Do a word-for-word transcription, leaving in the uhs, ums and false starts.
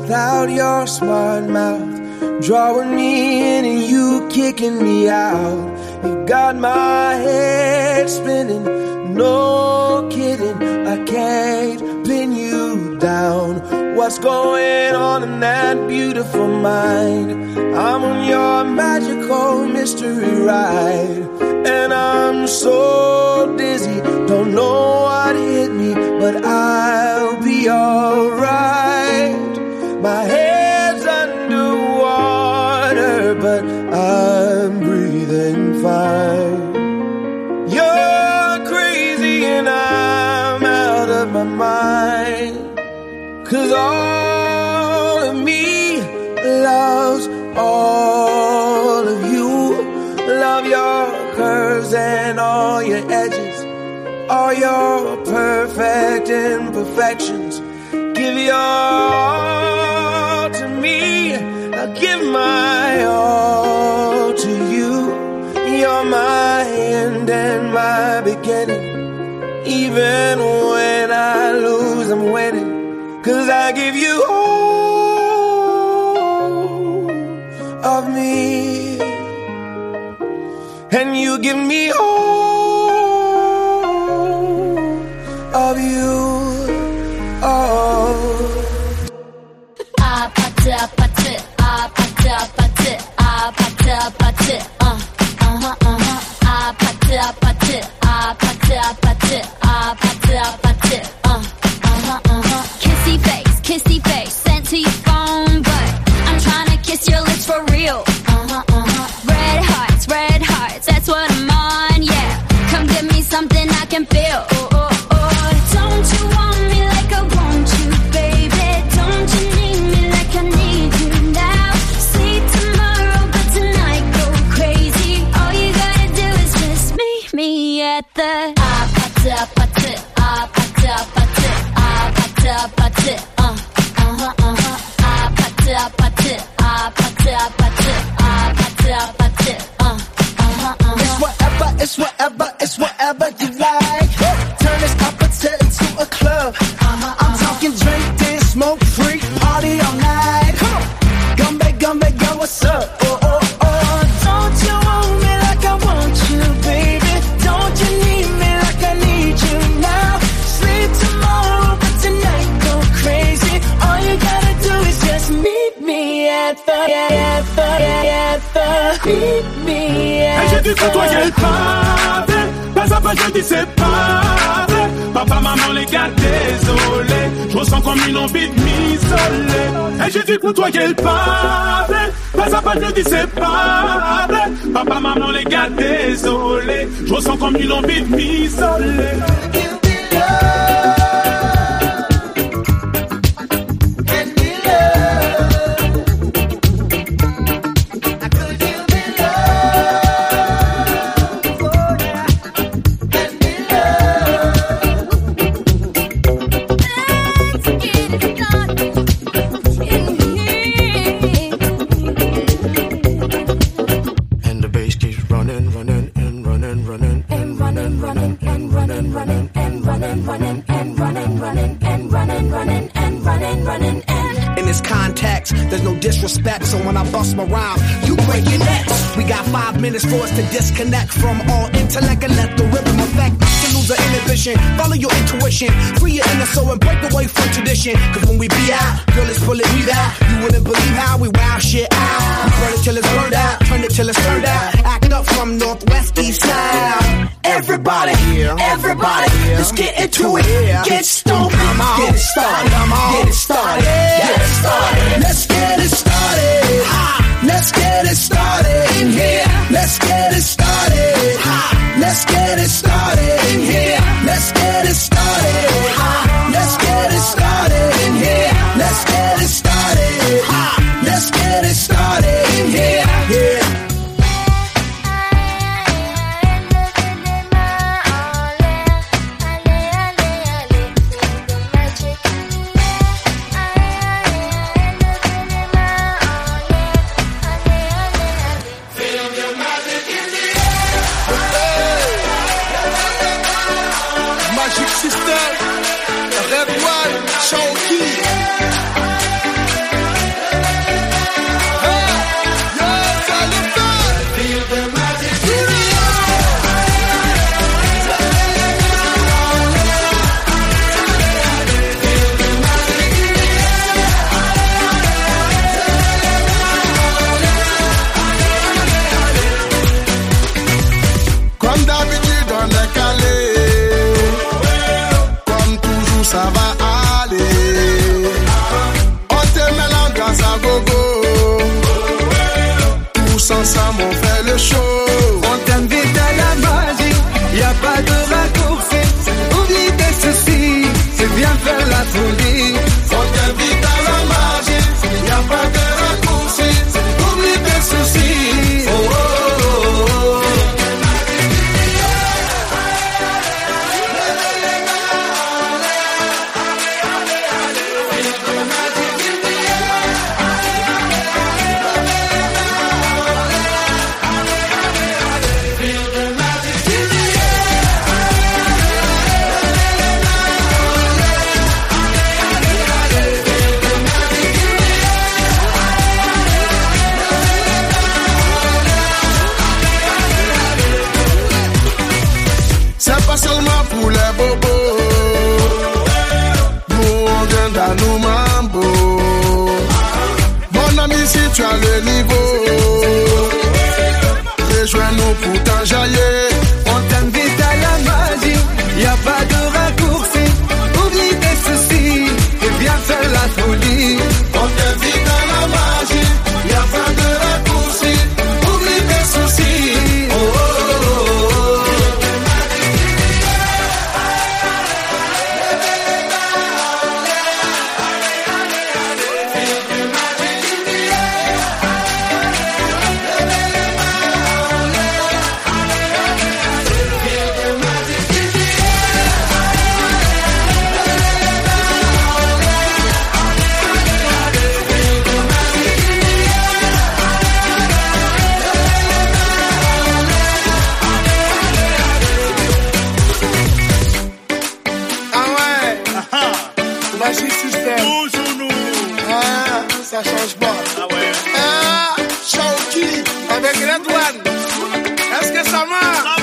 without your smart mouth, drawing me in and you kicking me out. You got my head spinning, no kidding, I can't pin you down. What's going on in that beautiful mind? I'm on your magical mystery ride, and I'm so dizzy, don't know what hit me, but I'll be alright. My head's underwater, but I'm breathing fine. You're crazy and I'm out of my mind, 'cause all of me loves all of you. Love your curves and all your edges, all your perfect imperfections. Give your all to me, I'll give my all to you. You're my end and my beginning. Even when I lose, I'm winning, 'cause I give you all of me, and you give me all of you. Oh. Ah, pati, pati, ah, pati, pati, ah, pati, pati, uh, uh-huh, uh-huh. Ah, pati, pati, ah, pati, pati, ah, pati, pati, uh, uh-huh, uh-huh. Kissy face, kissy face, sent to your phone, but I'm trying to kiss your lips for real. Uh-huh, uh-huh. Red hearts, red hearts, that's what I'm on, yeah. Come give me something I can feel. Oh, oh, oh. Don't you want me like I want you, baby? Don't you need me like I need you now? Sleep tomorrow, but tonight go crazy. All you gotta do is just meet me at the ah, pati, pati, ah, pati, pati, ah, pati, pati, uh, uh-huh, uh-huh. Ah, pati, pati, ah, pati, pati, ah, pati, pati, uh, uh-huh, uh-huh. It's whatever, it's whatever, it's whatever you like. Turn this appetite into a club. Uh-huh, I'm talking drink, dance, smoke, freak, party all night. Come on, Gumbe, Gumbe, yo, what's up? Oh, oh, oh, don't you want me like I want you, baby? Don't you need me like I need you now? Sleep tomorrow, but tonight go crazy. All you gotta do is just meet me at the, at the, at the, meet me at the. Et j'ai dit que toi qu'elle partait, pas à pas je dis c'est pas vrai. Papa, maman, les gars, désolé, je ressens comme une envie de m'isoler. Et j'ai dit pour toi qu'elle partait, pas à pas je dis c'est pas vrai. Papa, maman, les gars, désolé, je ressens comme une envie de m'isoler. There's no disrespect, so when I bust my rhyme, you break your necks. We got five minutes for us to disconnect from all intellect and let the rhythm affect. To lose the inhibition, follow your intuition, free your inner soul and break away from tradition. Cause when we be out, girl, it's pulling me out. You wouldn't believe how we wow shit out. We burn it till it's burned out, turn it till it's turned out. Act up from northwest, east side. Everybody, everybody, let's get into it. Get stoked, get it started, get it started, get it started. Let's get it started. Let's get it started in here. Let's get it started. Let's get it started in here. Let's get it started. Let's get it started in here. Let's get it started. Let's get it started in here. Yeah. Feel the magic. pas seulement pour les bobos. Nous on vient dans nos mambo. Mon ami, si tu as le niveau, rejoins-nous pour t'enjailler. On t'invite à la magie, y a pas de raccourci. Oublie tes soucis et viens faire la folie. On t'invite à la magie, y a pas de raccourci. Oublie tes soucis. Oh, oh, oh, oh. Magic System. Toujours nous. Ah, ça change pas. Ah ouais. Ah, Shawky avec Red One. Est-ce que ça marche?